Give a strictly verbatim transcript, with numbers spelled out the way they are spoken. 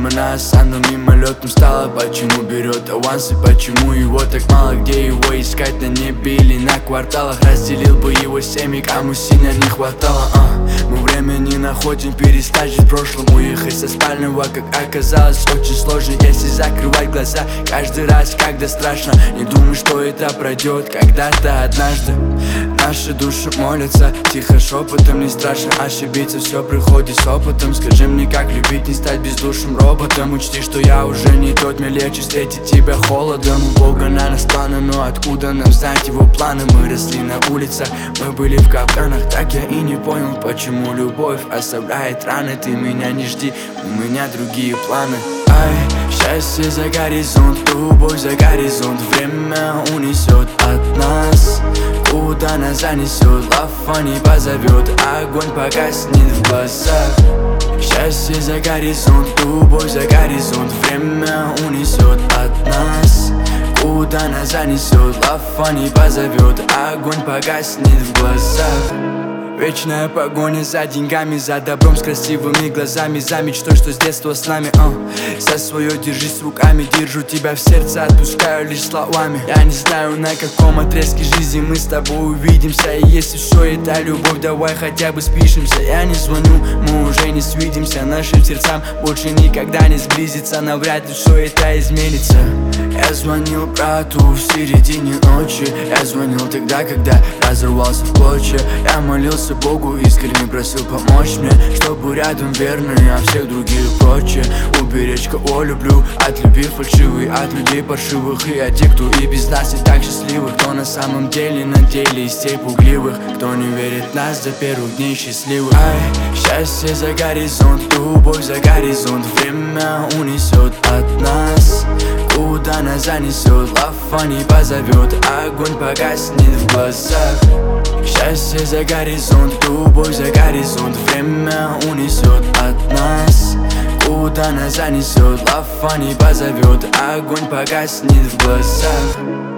мимо нас, оно мимолетом стало. Почему берет авансы, почему его так мало? Где его искать, на небе или на кварталах? Разделил бы его семьи, кому сильно не хватало. а. Мы время не находим, перестать жить в прошлом. Уехать со спального, как оказалось, очень сложно, если закрывать глаза каждый раз, когда страшно. Не думай, что это пройдет когда-то однажды. Наши души молятся, тихо шепотом, не страшно ошибиться, все приходит с опытом. Скажи мне, как любить, не стать бездушным роботом. Учти, что я уже не тот, мне легче встретить тебя холодом. У Бога на нас планы, но откуда нам знать его планы? Мы росли на улицах, мы были в капканах. Так я и не понял, почему любовь оставляет раны. Ты меня не жди, у меня другие планы. Ай, счастье за горизонт, любовь за горизонт. Время унесет от нас, куда нас занесет. Лафа не позовет, огонь погаснет в глазах. Счастье за горизонт, любовь за горизонт. Время унесет от нас, куда нас занесет. Лафа не позовет, огонь погаснет в глазах. Вечная погоня за деньгами, за добром, с красивыми глазами, за мечтой, что с детства с нами. uh. За свое держись руками, держу тебя в сердце, отпускаю лишь словами. Я не знаю, на каком отрезке жизни мы с тобой увидимся. И если все это любовь, давай хотя бы спишемся. Я не звоню, мы уже не свидимся. Нашим сердцам больше никогда не сблизиться. Навряд ли все это изменится. Я звонил брату в середине ночи. Я звонил тогда, когда разорвался в клочья. Я молился Богу, искренне просил помочь мне, чтобы рядом верные, а всех других прочее. Уберечь кого люблю, от любви фальшивой, от людей паршивых. И от тех, кто и без нас и так счастливых. Кто на самом деле на деле из тех пугливых, кто не верит в нас до первых дней счастливых. Ай, счастье за горизонт, любовь за горизонт. Время унесет от нас, куда нас занесет. Лафа не позовет, огонь погаснет в глазах. Счастье за горизонт, любовь за горизонт. Время унесет от нас, куда нас занесет. Лафа не позовет, огонь погаснет в глазах.